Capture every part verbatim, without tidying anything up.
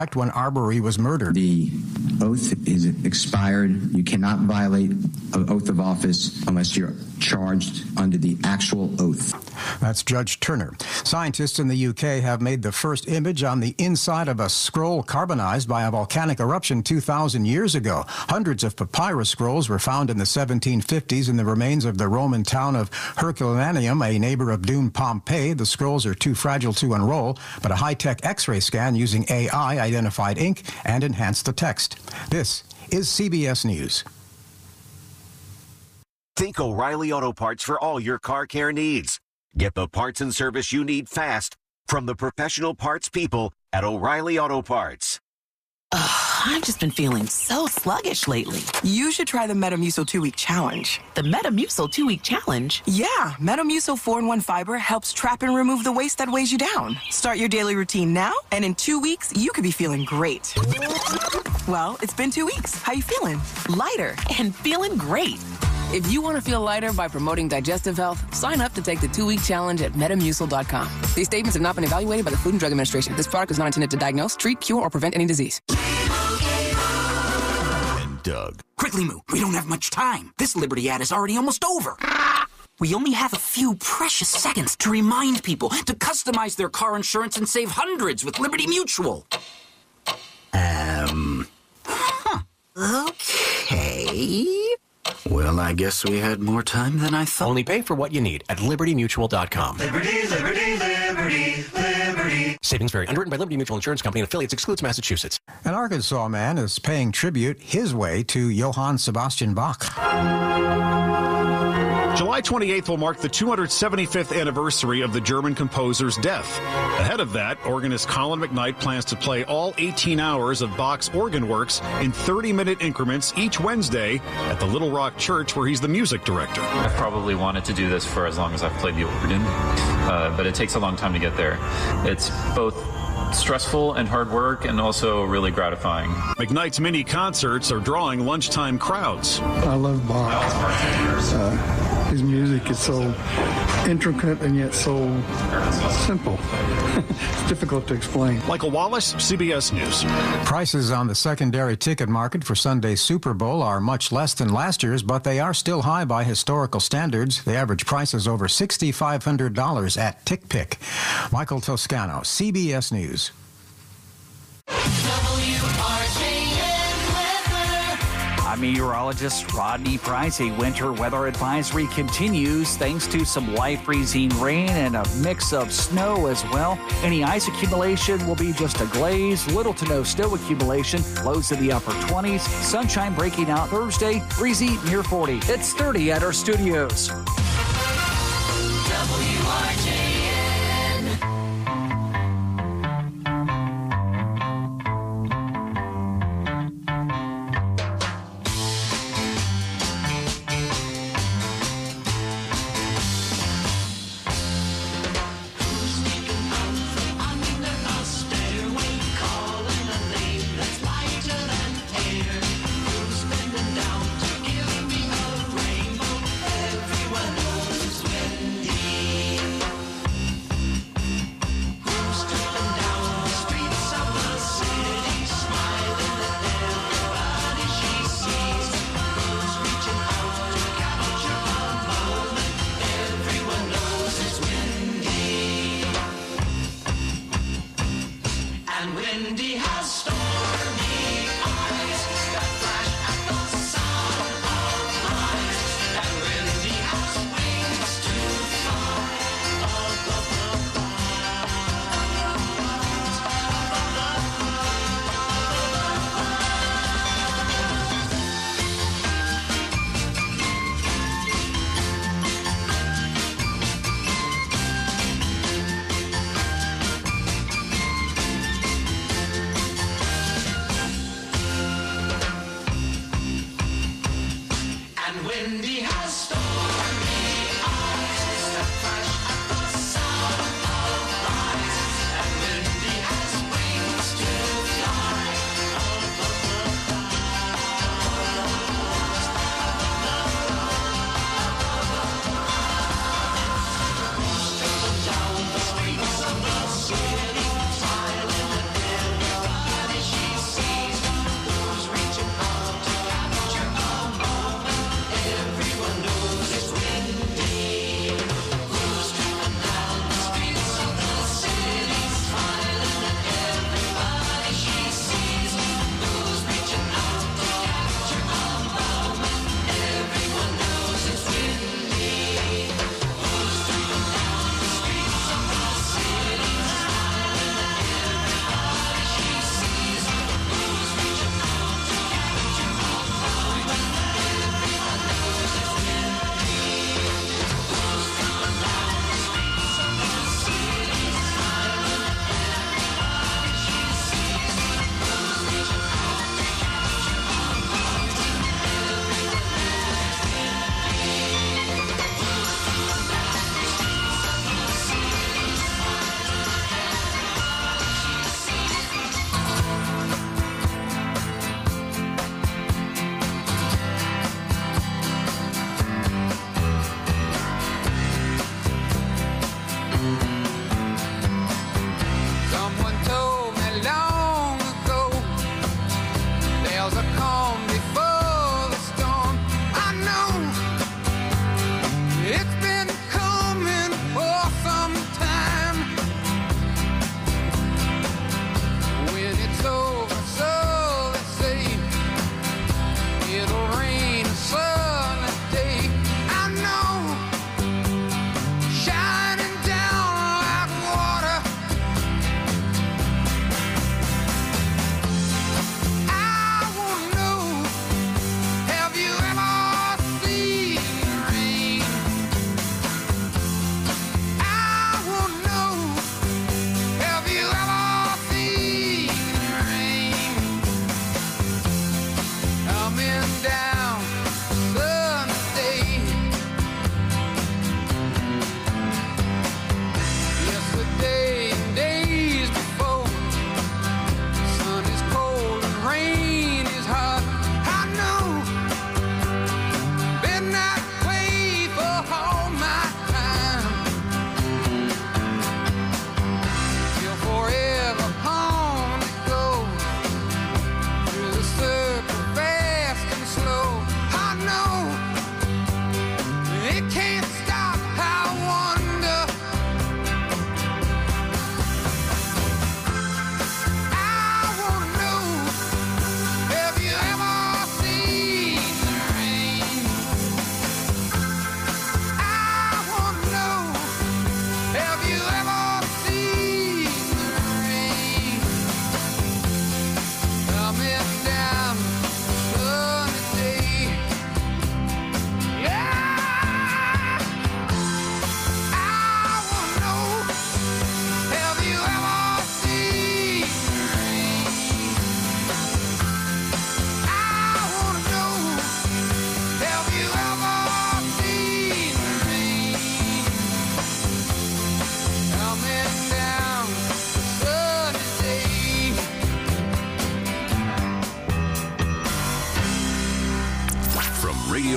when Arbery was murdered. The oath is expired. You cannot violate an oath of office unless you're charged under the actual oath. That's Judge Turner. Scientists in the U K have made the first image on the inside of a scroll carbonized by a volcanic eruption two thousand years ago. Hundreds of papyrus scrolls were found in the seventeen fifties in the remains of the Roman town of Herculaneum, a neighbor of doomed Pompeii. The scrolls are too fragile to unroll, but a high-tech X-ray scan using A I identified ink and enhanced the text. This is C B S News. Think O'Reilly Auto Parts for all your car care needs. Get the parts and service you need fast from the professional parts people at O'Reilly Auto Parts. Ugh, I've just been feeling so sluggish lately. You should try the Metamucil two-week challenge. The Metamucil two-week challenge? Yeah, Metamucil four in one fiber helps trap and remove the waste that weighs you down. Start your daily routine now, and in two weeks, you could be feeling great. Well, it's been two weeks. How you feeling? Lighter and feeling great. If you want to feel lighter by promoting digestive health, sign up to take the two-week challenge at Metamucil dot com. These statements have not been evaluated by the Food and Drug Administration. This product is not intended to diagnose, treat, cure, or prevent any disease. And Doug. Quickly, Moo. We don't have much time. This Liberty ad is already almost over. We only have a few precious seconds to remind people to customize their car insurance and save hundreds with Liberty Mutual. Um... Huh. Okay... Well, I guess we had more time than I thought. Only pay for what you need at Liberty Mutual dot com. Liberty, Liberty, Liberty, Liberty. Savings vary. Underwritten by Liberty Mutual Insurance Company and affiliates. Excludes Massachusetts. An Arkansas man is paying tribute his way to Johann Sebastian Bach. July twenty-eighth will mark the two hundred seventy-fifth anniversary of the German composer's death. Ahead of that, organist Colin McKnight plans to play all eighteen hours of Bach's organ works in thirty-minute increments each Wednesday at the Little Rock Church, where he's the music director. I've probably wanted to do this for as long as I've played the organ, uh, but it takes a long time to get there. It's both stressful and hard work, and also really gratifying. McKnight's mini concerts are drawing lunchtime crowds. I love Bach. Uh, his music is so intricate and yet so simple. It's difficult to explain. Michael Wallace, C B S News. Prices on the secondary ticket market for Sunday's Super Bowl are much less than last year's, but they are still high by historical standards. The average price is over six thousand five hundred dollars at TickPick. Michael Toscano, C B S News. I'm meteorologist Rodney Price. A winter weather advisory continues thanks to some light freezing rain and a mix of snow as well. Any ice accumulation will be just a glaze, little to no snow accumulation, lows in the upper twenties, sunshine breaking out Thursday, breezy near forty. It's thirty at our studios. W R J N.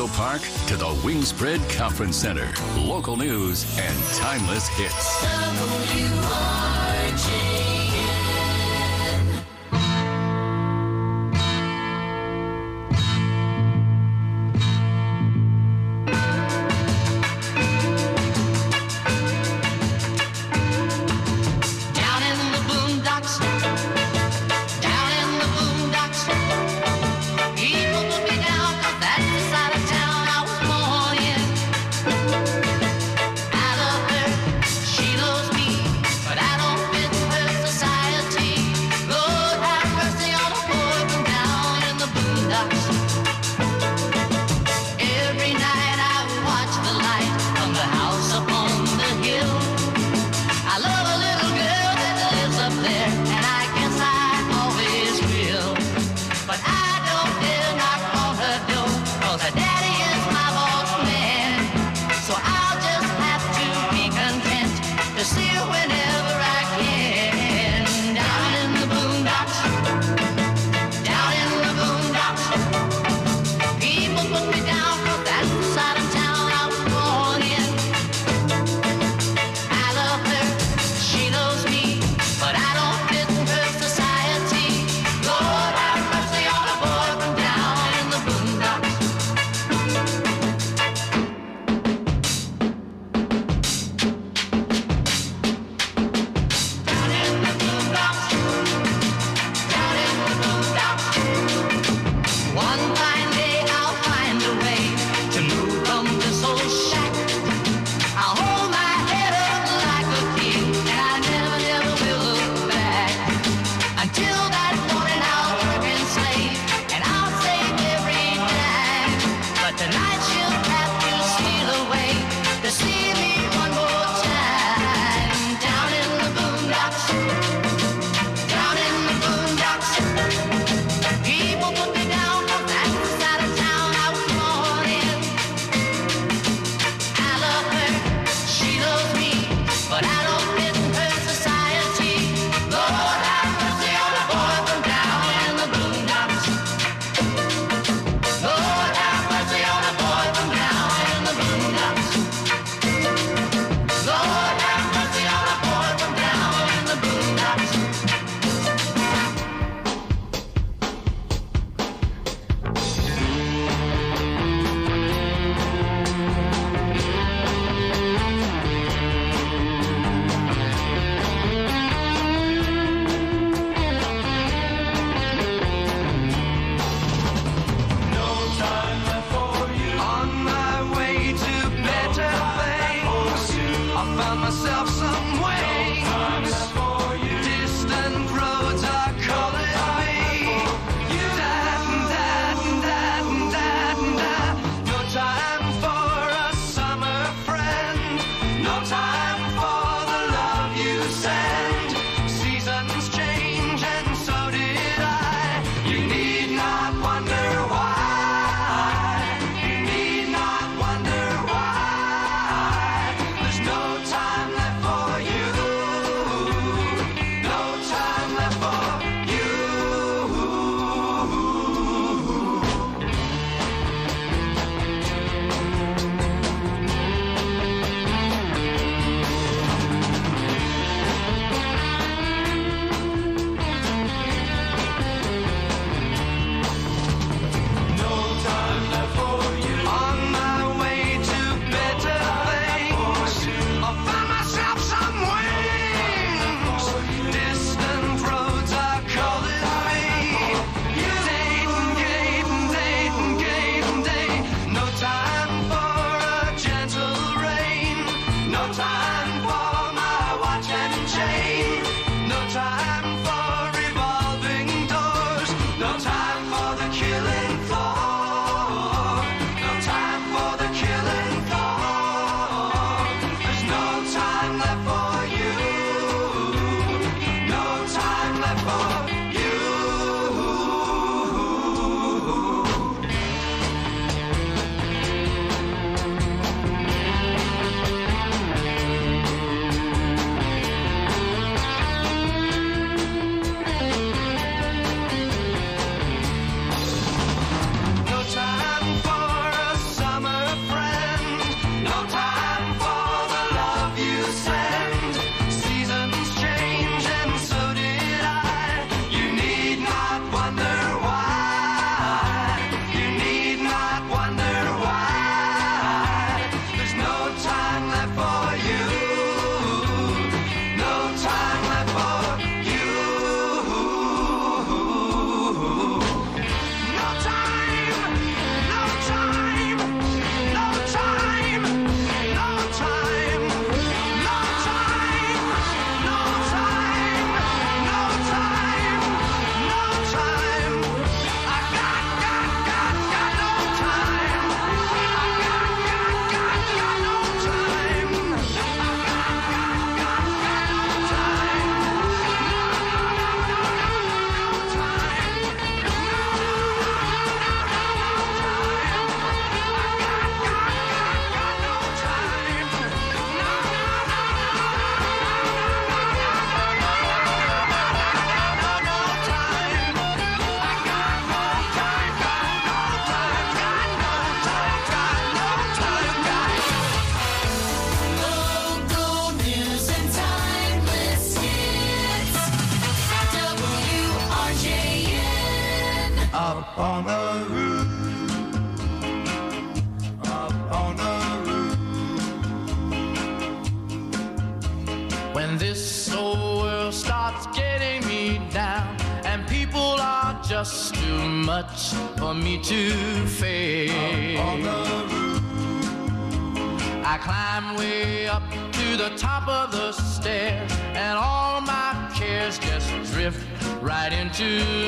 Memorial Park to the Wingspread Conference Center. Local news and timeless hits. W R J. Up on the roof. Up on the roof. When this old world starts getting me down and people are just too much for me to face, up on the roof. I climb way up to the top of the stairs and all my cares just drift right into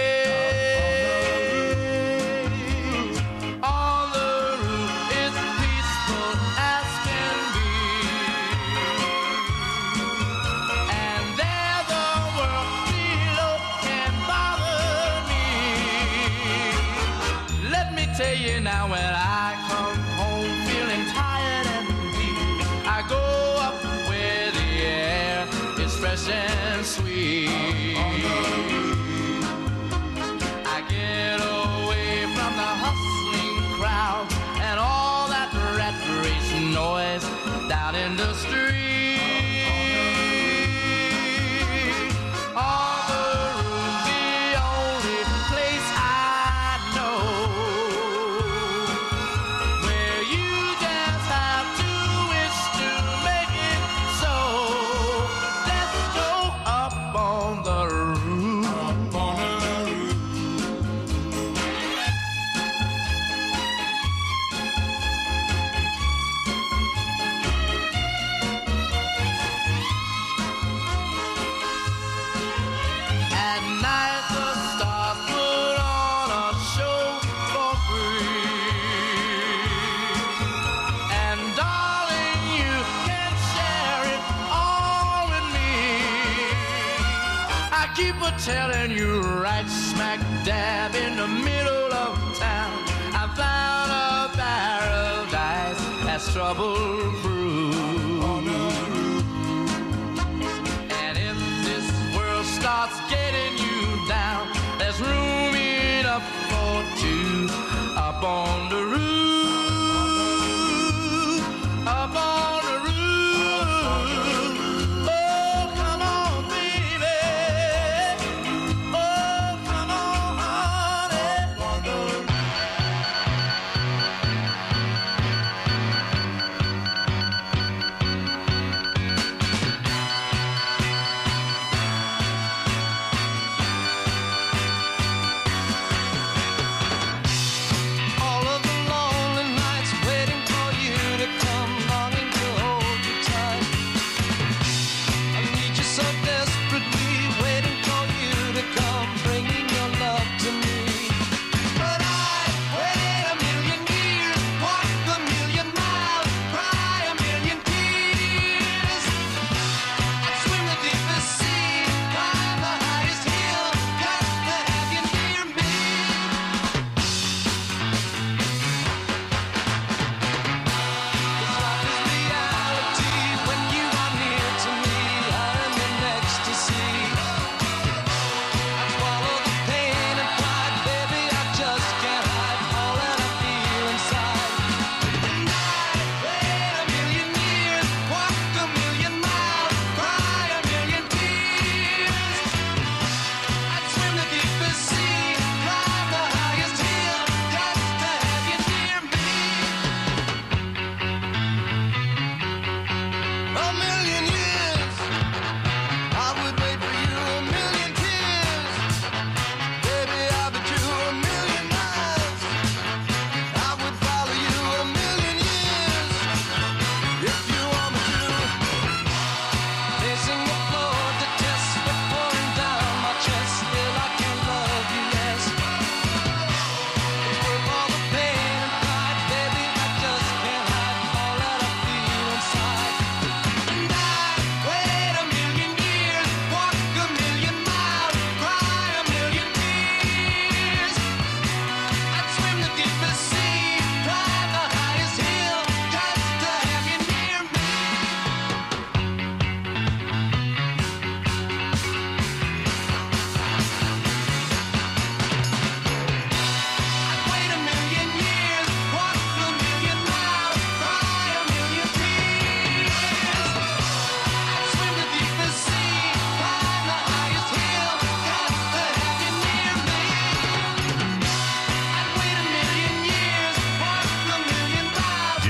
space. On the roof is peaceful as can be, and there the world below can bother me. Let me tell you now, when I come home feeling tired and weak, I go up where the air is fresh and sweet. I get away from the hustling crowd and all that rat race noise down in the street. On the roof, the only place I know where you just have to wish to make it so. Let's go up on the roof. Up on the roof. At night the stars put on a show for free, and darling, you can share it all with me. I keep a telling you, right smack dab in the middle of town, I found a paradise that's trouble-proof. And if this world starts getting you down, there's room enough for two up on the roof. Up on the roof. Oh, come on, baby. Oh, come on, honey. On the roof. All of the law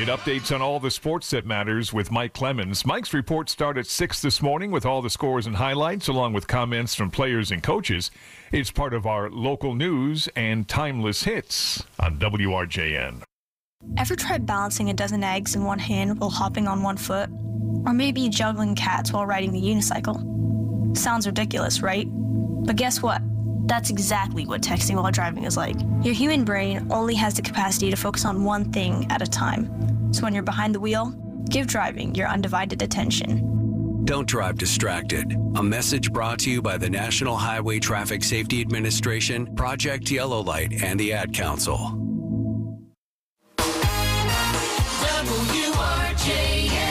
Get updates on all the sports that matters with Mike Clemens. Mike's reports start at six this morning with all the scores and highlights, along with comments from players and coaches. It's part of our local news and timeless hits on W R J N. Ever tried balancing a dozen eggs in one hand while hopping on one foot? Or maybe juggling cats while riding the unicycle? Sounds ridiculous, right? But guess what? That's exactly what texting while driving is like. Your human brain only has the capacity to focus on one thing at a time. So when you're behind the wheel, give driving your undivided attention. Don't drive distracted. A message brought to you by the National Highway Traffic Safety Administration, Project Yellow Light, and the Ad Council. W R J N.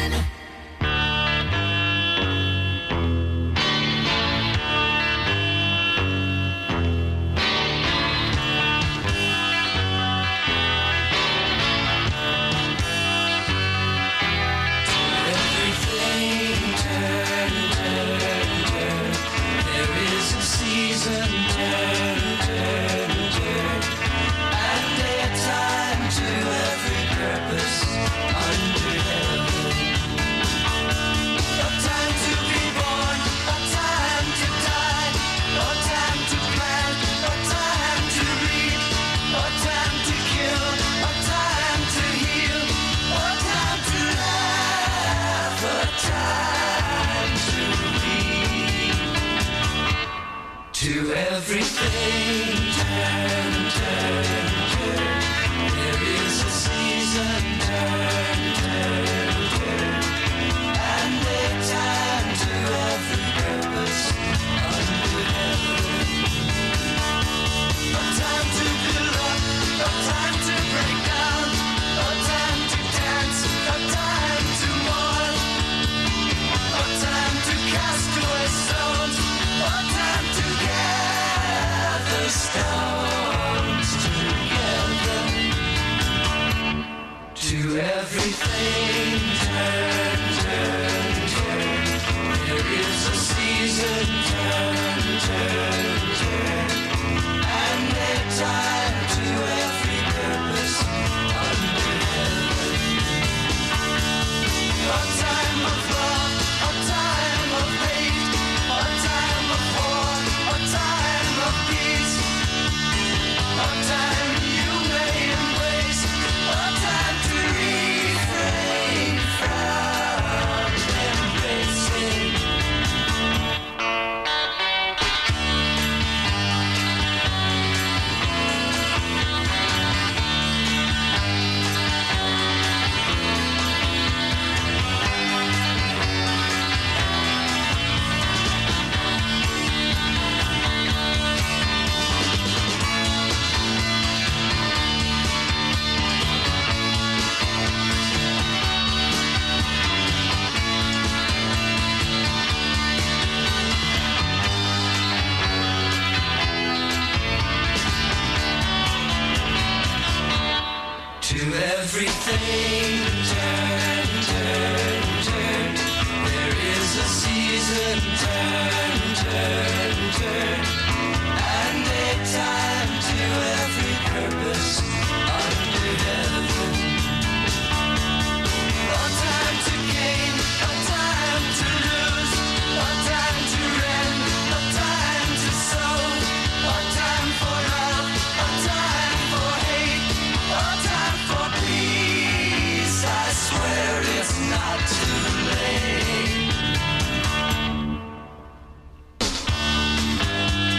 To everything, turn, turn, turn. There is a season, turn, turn, turn. And a time to every purpose under heaven. A time to build up, a time to break down, a time to dance, a time to mourn, a time to cast away stones, a time to gather stones together. To everything, turn, turn, turn. There is a season, turn, turn, turn. And a time to every purpose under heaven. A time of love, a time of hate, a time of war, a time of peace, a time you may embrace, a time to refrain from embracing. To everything, turn, turn, turn. There is a season, turn, turn, turn. And a time to every purpose under heaven. A time to gain, a time to lose, a time to rend, a time to sow, a time for love, a time for hate, a time for peace. I swear it's not too late.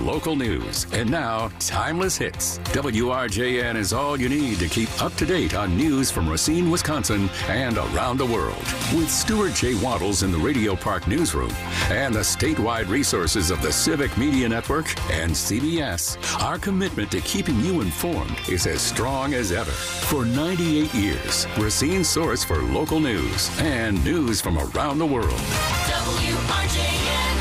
local news. And now, Timeless Hits. W R J N is all you need to keep up to date on news from Racine, Wisconsin, and around the world. With Stuart J. Waddles in the Radio Park newsroom and the statewide resources of the Civic Media Network and C B S, our commitment to keeping you informed is as strong as ever. For ninety-eight years, Racine's source for local news and news from around the world. W R J N.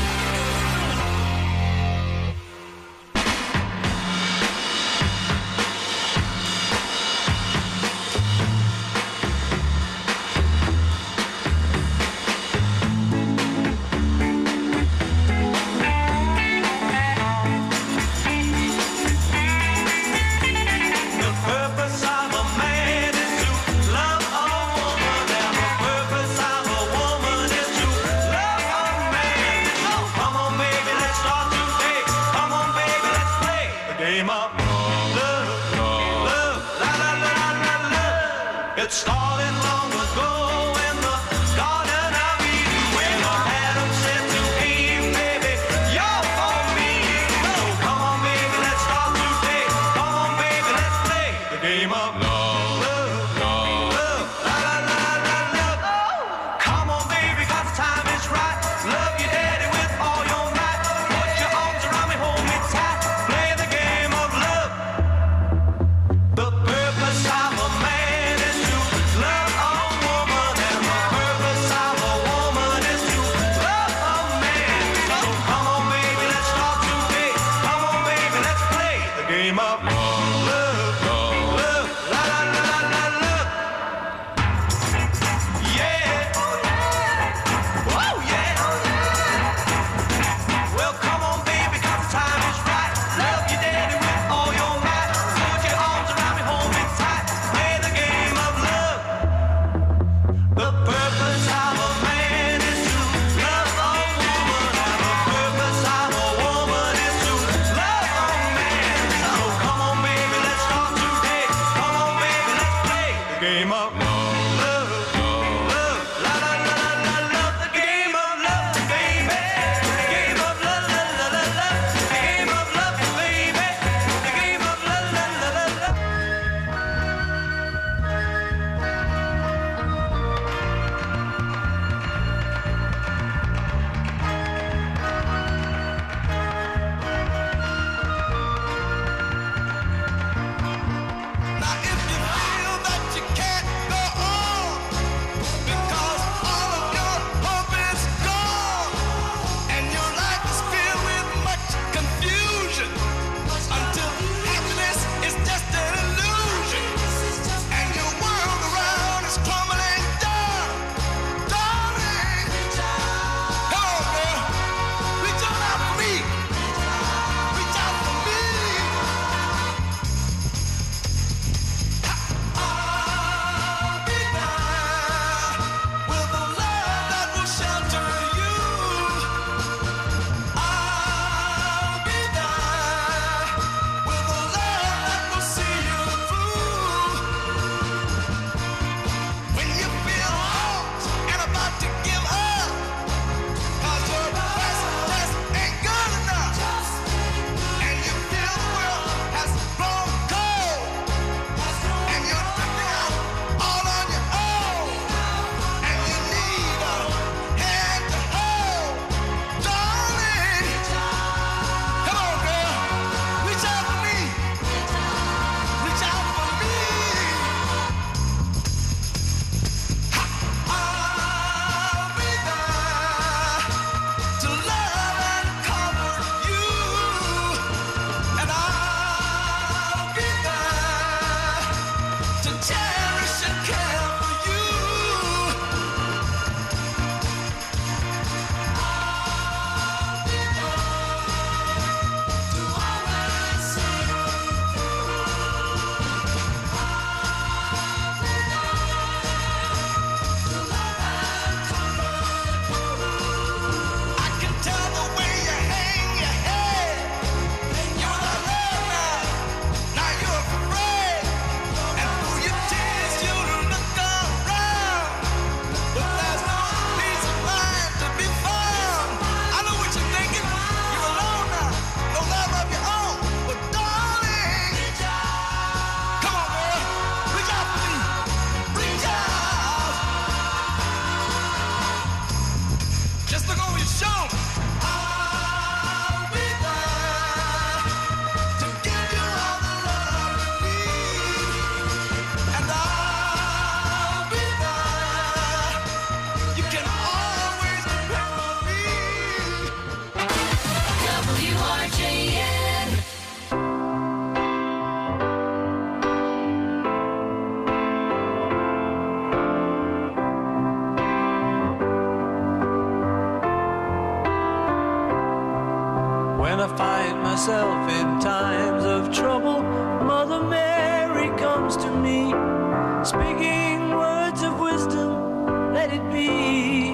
I find myself in times of trouble, Mother Mary comes to me, speaking words of wisdom, let it be.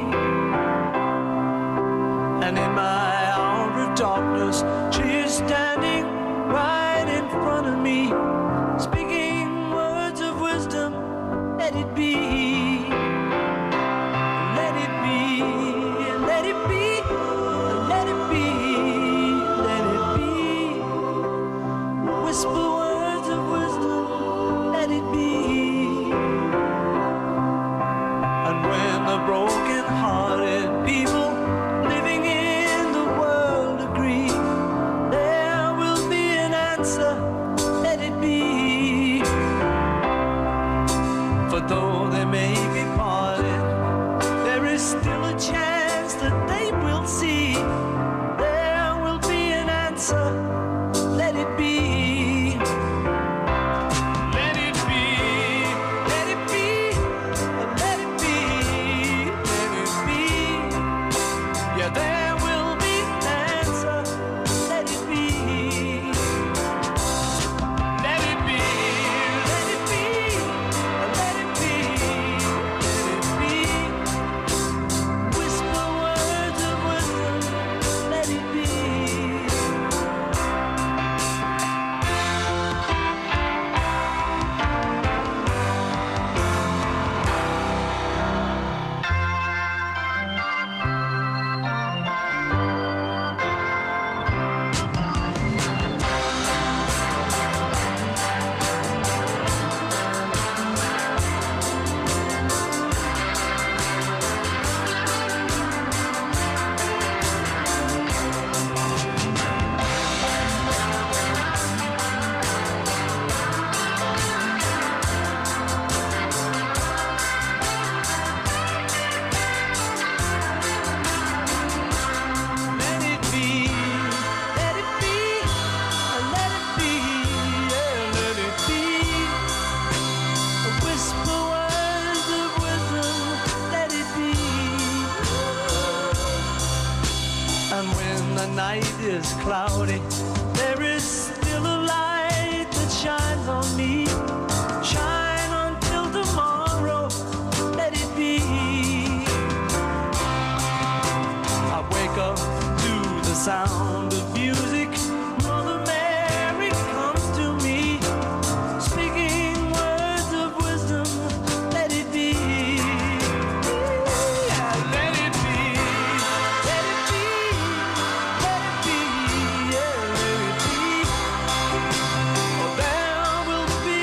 And in my hour of darkness, she is standing right in front of me, speaking words of wisdom, let it be. Let it be, let it be, let it be, let it be. Whisper words of wisdom, let it be. And when the broken-hearted people living in the world agree, there will be an answer, let it be. For though they may be parted, there is still a chance that they will see. There will be an answer, let it be. Let it be, let it be, let it be, let it be. Yeah, there will be an answer, let it be. Let it be, let it be, let it be, let it be. Whisper words of wisdom, let it be. Let it be, let it be, let it be, yeah, let it be. Whisper words of wisdom, let it be. And when the night is cloudy, there is still a light that shines on me. Shine until tomorrow, let it be. I wake up to the sound of music. Mother Mary comes to me, speaking words of wisdom, let it be. Yeah, let it be, let it be, let it be, yeah, let it be. Oh, there will be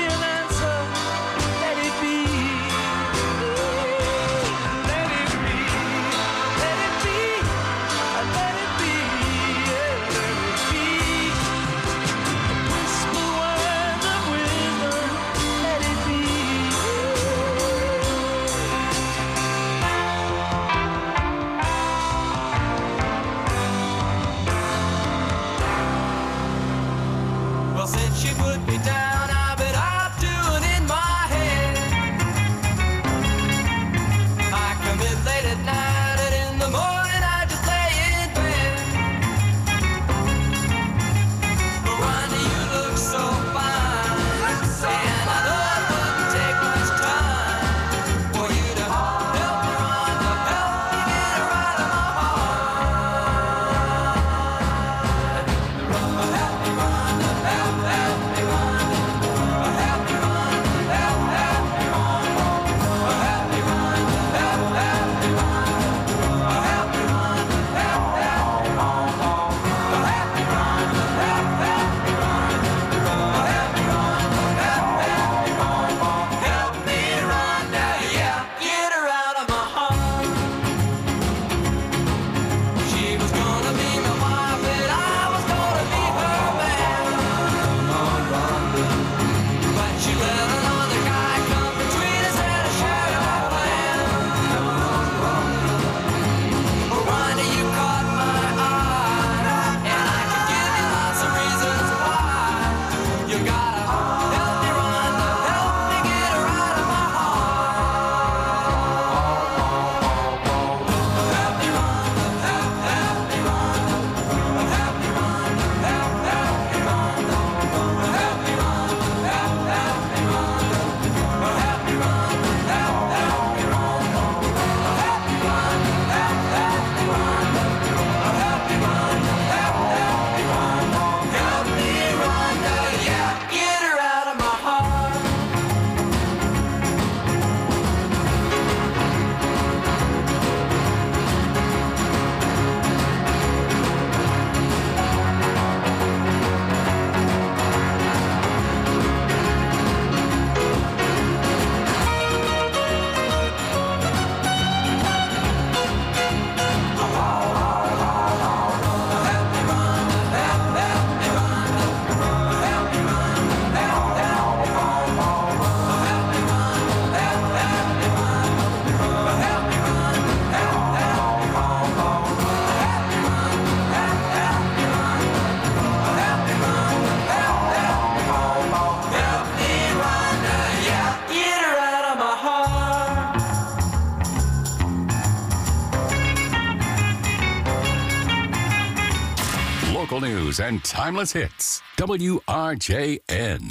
local news and timeless hits. W R J N.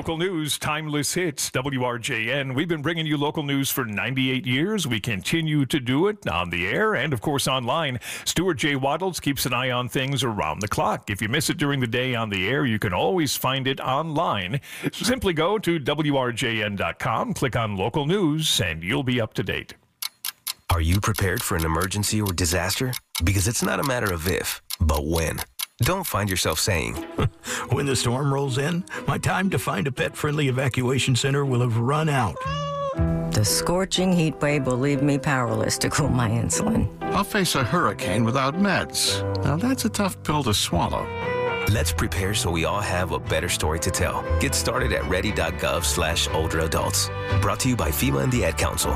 Local news, timeless hits, W R J N. We've been bringing you local news for ninety-eight years. We continue to do it on the air and, of course, online. Stuart J. Waddles keeps an eye on things around the clock. If you miss it during the day on the air, you can always find it online. Simply go to W R J N dot com, click on local news, and you'll be up to date. Are you prepared for an emergency or disaster? Because it's not a matter of if, but when. Don't find yourself saying, when the storm rolls in, my time to find a pet-friendly evacuation center will have run out. The scorching heat wave will leave me powerless to cool my insulin. I'll face a hurricane without meds. Now that's a tough pill to swallow. Let's prepare so we all have a better story to tell. Get started at ready.gov slash older adults. Brought to you by FEMA and the Ad Council.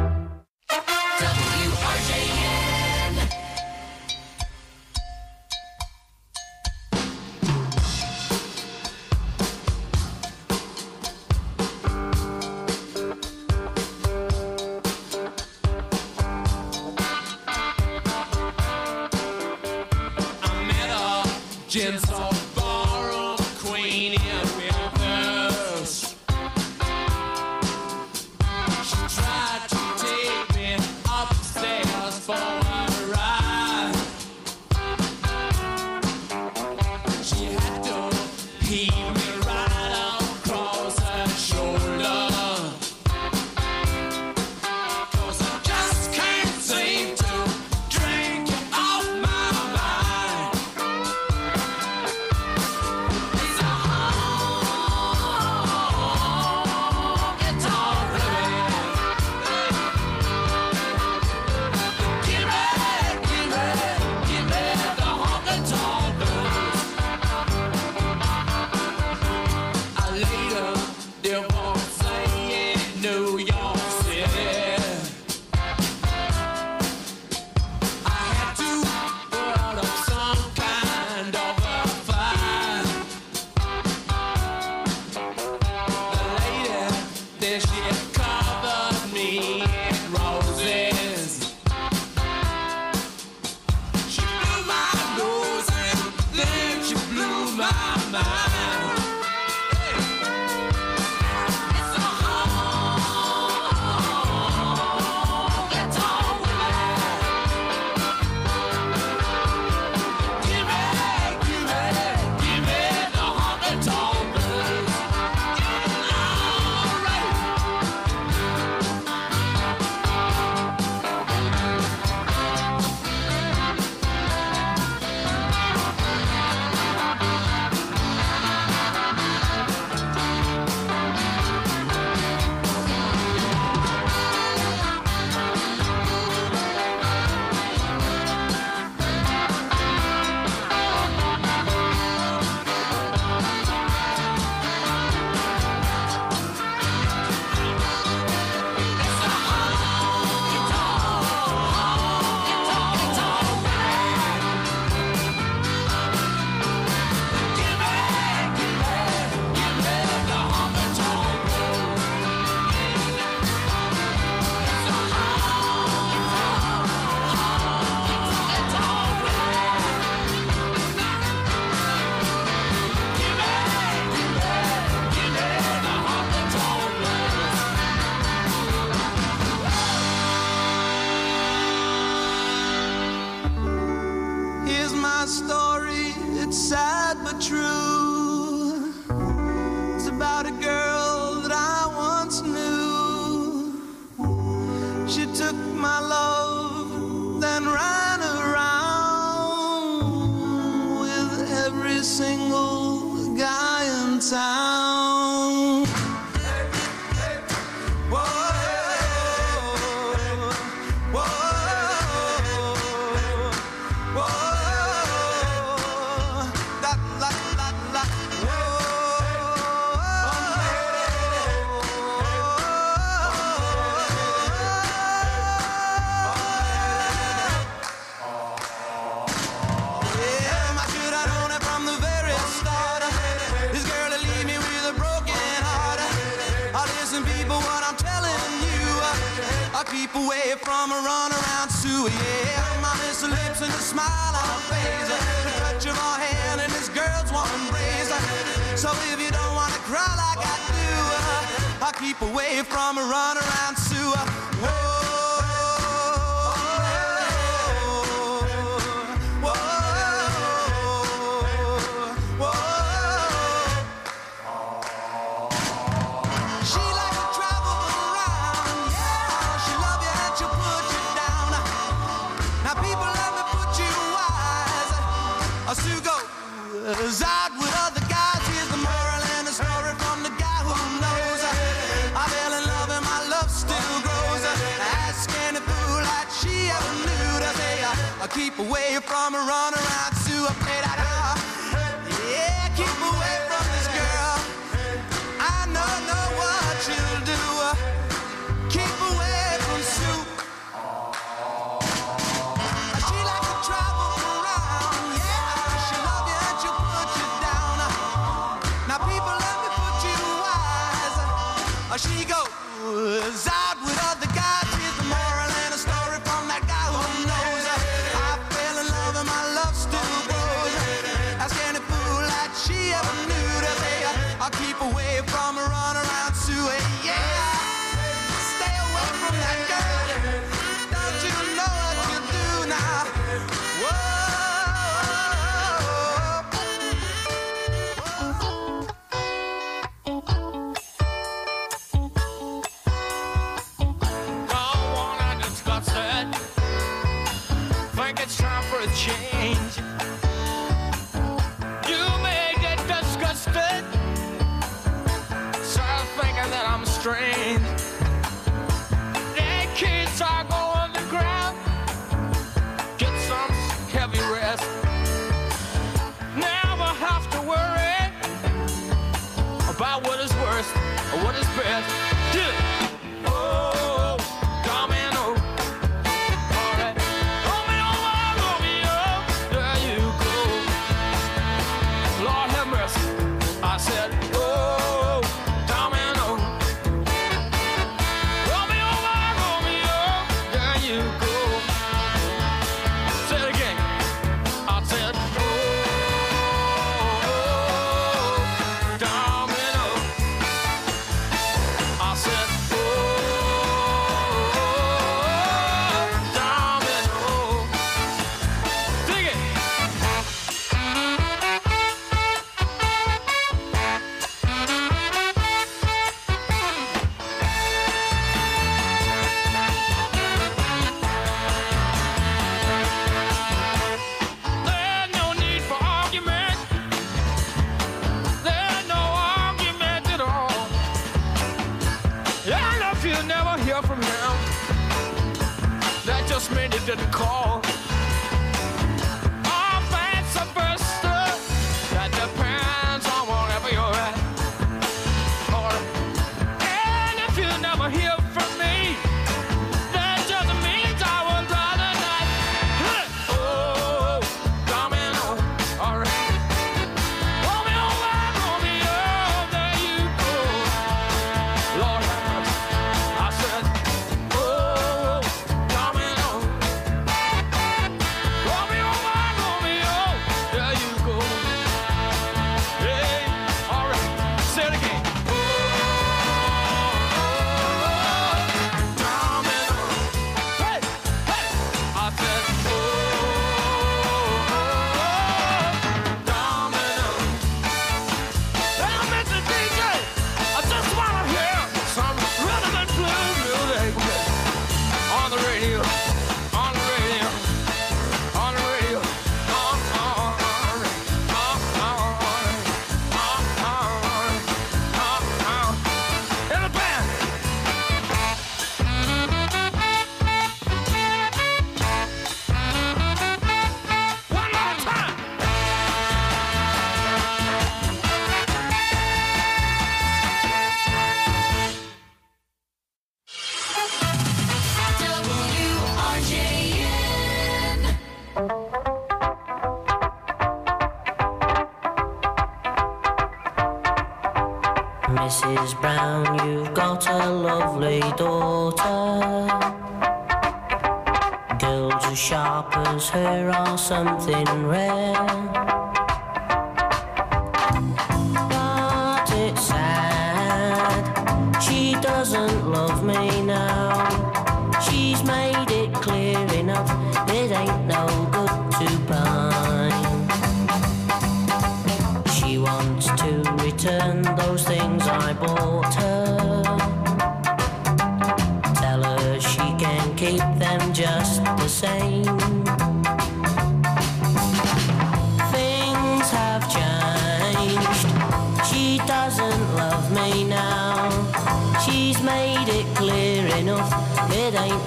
Gents of borrow queen in Memphis. She tried to take me upstairs for a ride. She had to heave me right across her shoulder. 'Cause I just can't seem to drink you off my mind. Here's my story, it's sad but true. It's about a girl that I once knew. She took my love, then ran around with every single guy in town. Keep away from a runaround Sue, yeah. My little lips and a smile on her face, the touch of her hand and this girl's warm embrace. So if you don't want to cry like I keep away from a runaround Sue. Whoa. Sue goes out with other guys. Here's the moral and the story from the guy who knows. I fell in love and my love still grows. Ask any fool that she ever knew to say, I keep away from a runaround Sue. I play that out. Yeah, keep away from this girl. I know, know what you'll do. Keep away from Sue. She likes to travel around. Yeah, she love you and she'll put you down. Now people, let me put you wise. She goes out with other guys. Here's the moral and a story from that guy who knows. I fell in love and my love still grows. Ask any fool that she ever knew to say, I'll keep away from a runaround Sue. Yeah, stay away from that girl. Don't you know what you do now? Don't wanna discuss it. Think it's time for a change. You may get disgusted. Start thinking that I'm strange. Their kids are going to ground. Get some heavy rest. Never have to worry about what is worst or what is best. Yeah. Oh, domino. All right. Romeo, Romeo, there you go. Lord have mercy. I said, oh, domino. Romeo, Romeo, there you go. Say it again. I said, oh, domino. I said, oh, domino. Dig it. There's no need for argument. There's no argument at all. And if you never hear from him, that just means he didn't call. Or vice versa. That depends on wherever you're at. Or, and if you never hear from me, that just means I was rather not. Huh. Oh, domino. All right. Romeo, Romeo, there you go. Lord have mercy. I said, oh, domino. Romeo, Romeo, there you go. Hey, all right. Say it again. Oh, domino. Hey, hey. I said, oh, domino. Hey, Mister D J, I just wanna hear some rhythm and blues music on the radio, on the radio, on the radio, on, on, on, on, on, on, on, on, in the band. One more time. W R J N. Missus Brown, you've got a lovely daughter. Girls as sharp as her are something rare. But it's sad, she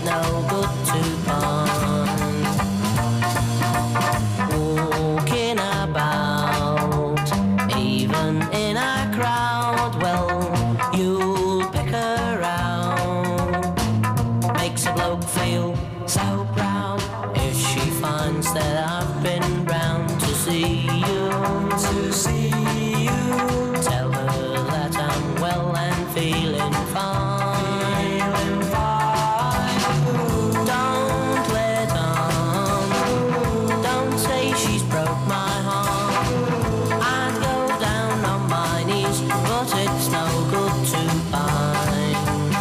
no good to find. Walking about, even in a crowd, well, you'll pick her out. Makes a bloke feel so proud if she finds that I've been round to see you, to see you. Tell her that I'm well and feeling fine, feeling fine. Don't let on, don't say she's broke my heart. I'd go down on my knees, but it's no good to find.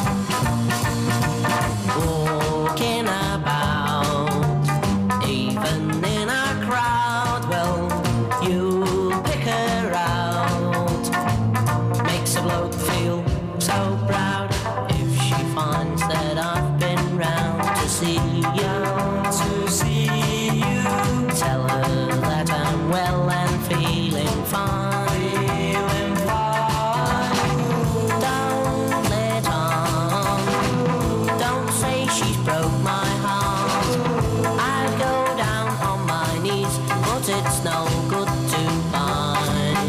Walking about, even in a crowd, well, you pick her out. Makes a bloke feel so proud if she finds that I've been round to see you, to see you. Tell her that I'm well and feeling fine, feeling fine. Don't let on, don't say she's broke my heart. I'd go down on my knees, but it's no good to find.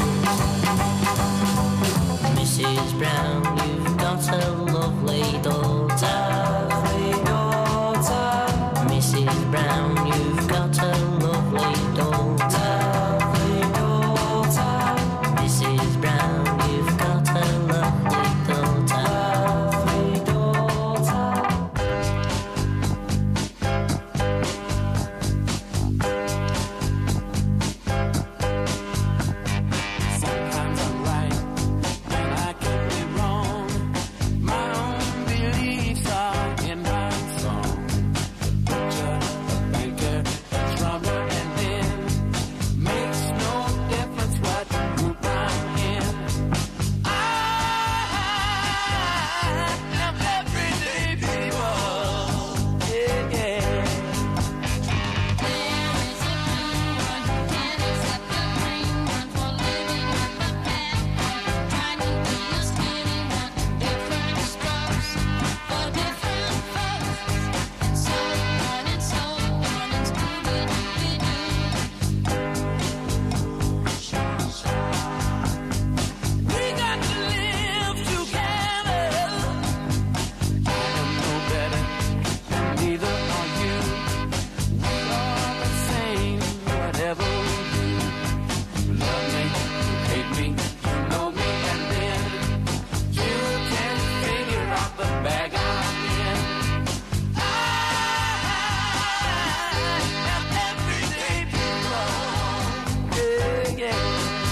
Missus Brown, you've got a lovely daughter, lovely daughter. Missus Brown, you've got a lovely daughter, lovely daughter. Missus Brown, you've got a lovely daughter, lovely daughter. Sometimes I'm right and I can be wrong. My own beliefs are in my song. The butcher, the banker, the drummer, and then makes no difference what group I'm in. I am everyday people. Yeah, yeah. We got to live together. I am no better, and neither are you. We are the same, whatever we do. You love me, you hate me, you know me, and then you can figure out the bag I'm in. I am everyday people. Yeah, yeah.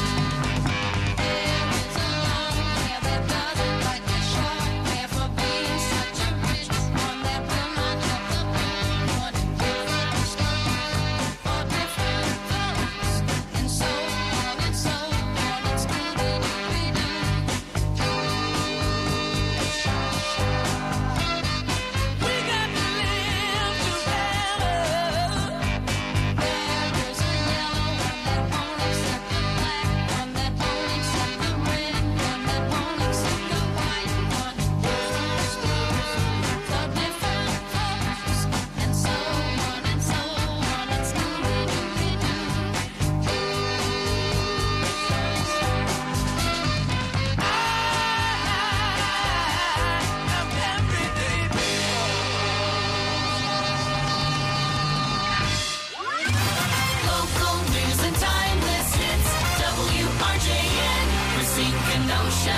Local news and timeless hits. W R J N, Racine Kenosha.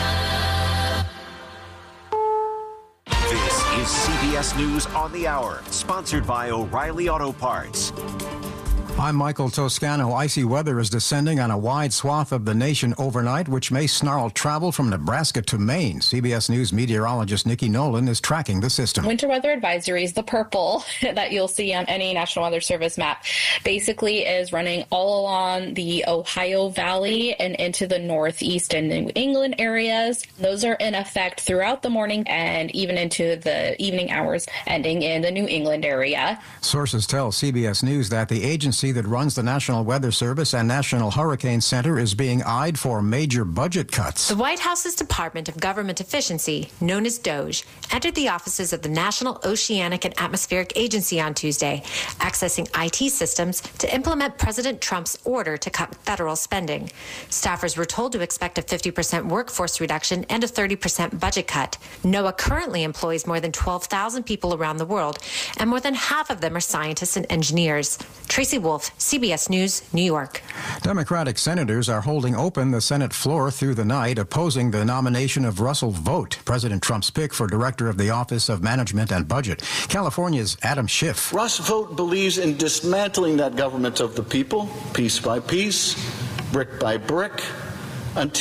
This is C B S News on the Hour, sponsored by O'Reilly Auto Parts. I'm Michael Toscano. Icy weather is descending on a wide swath of the nation overnight, which may snarl travel from Nebraska to Maine. C B S News meteorologist Nikki Nolan is tracking the system. Winter weather advisories, the purple that you'll see on any National Weather Service map, basically is running all along the Ohio Valley and into the Northeast and New England areas. Those are in effect throughout the morning and even into the evening hours, ending in the New England area. Sources tell C B S News that the agency agency that runs the National Weather Service and National Hurricane Center is being eyed for major budget cuts. The White House's Department of Government Efficiency, known as DOGE, entered the offices of the National Oceanic and Atmospheric Agency on Tuesday, accessing I T systems to implement President Trump's order to cut federal spending. Staffers were told to expect a fifty percent workforce reduction and a thirty percent budget cut. NOAA currently employs more than twelve thousand people around the world, and more than half of them are scientists and engineers. Tracy Wolf, C B S News, New York. Democratic senators are holding open the Senate floor through the night, opposing the nomination of Russell Vought, President Trump's pick for director of the Office of Management and Budget. California's Adam Schiff. Russ Vought believes in dismantling that government of the people, piece by piece, brick by brick, until